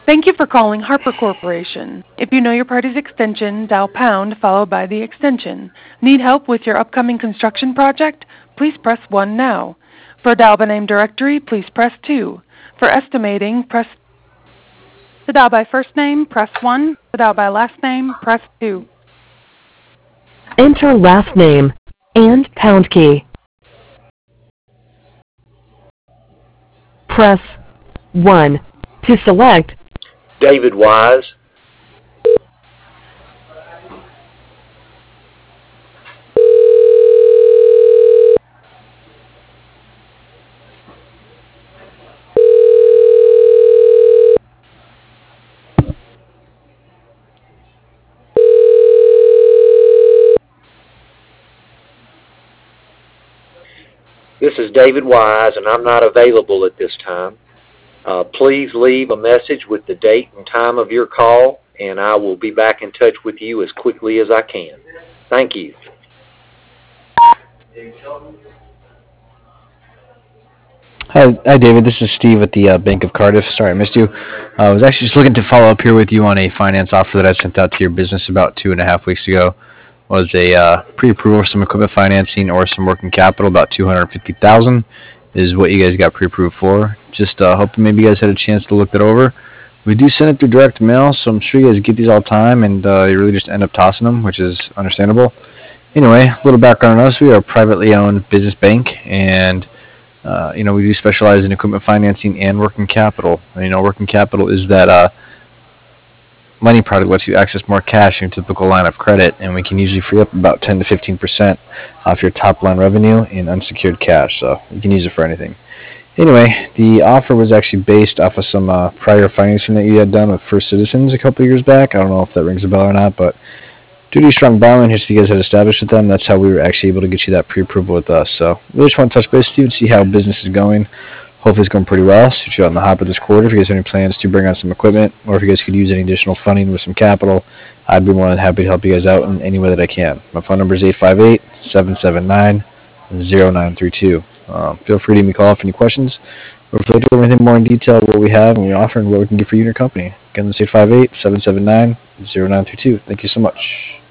Thank you for calling Harper Corporation. If you know your party's extension, dial pound followed by the extension. Need help with your upcoming construction project? Please press 1 now. For a dial by name directory, please press 2. For estimating, to dial by first name, press 1. To dial by last name, press 2. Enter last name and pound key. Press 1 to select. David Wise. This is David Wise, and I'm not available at this time. Please leave a message with the date and time of your call, and I will be back in touch with you as quickly as I can. Thank you. Hi, David. This is Steve at the Bank of Cardiff. Sorry I missed you. I was actually just looking to follow up here with you on a finance offer that I sent out to your business about 2.5 weeks ago. Was a pre-approval for some equipment financing or some working capital. About $250,000 is what you guys got pre-approved for. Just hoping maybe you guys had a chance to look that over. We do send it through direct mail, so I'm sure you guys get these all the time, and you really just end up tossing them, which is understandable. Anyway, a little background on us. We are a privately owned business bank, and we do specialize in equipment financing and working capital. Working capital is that money product lets you access more cash in your typical line of credit, and we can usually free up about 10 to 15% off your top line revenue in unsecured cash, so you can use it for anything. Anyway, the offer was actually based off of some prior financing that you had done with First Citizens a couple years back. I don't know if that rings a bell or not, but due to your strong borrowing history you guys had established with them, that's how we were actually able to get you that pre-approval with us. So we just want to touch base with you and see how business is going. Hopefully it's going pretty well. Shoot you out in the hopper this quarter. If you guys have any plans to bring on some equipment, or if you guys could use any additional funding with some capital, I'd be more than happy to help you guys out in any way that I can. My phone number is 858-779-0932. Feel free to give me a call if any questions, or if you'd like to go over anything more in detail, what we have and we offer and what we can get for you and your company. Again, that's 858-779-0932. Thank you so much.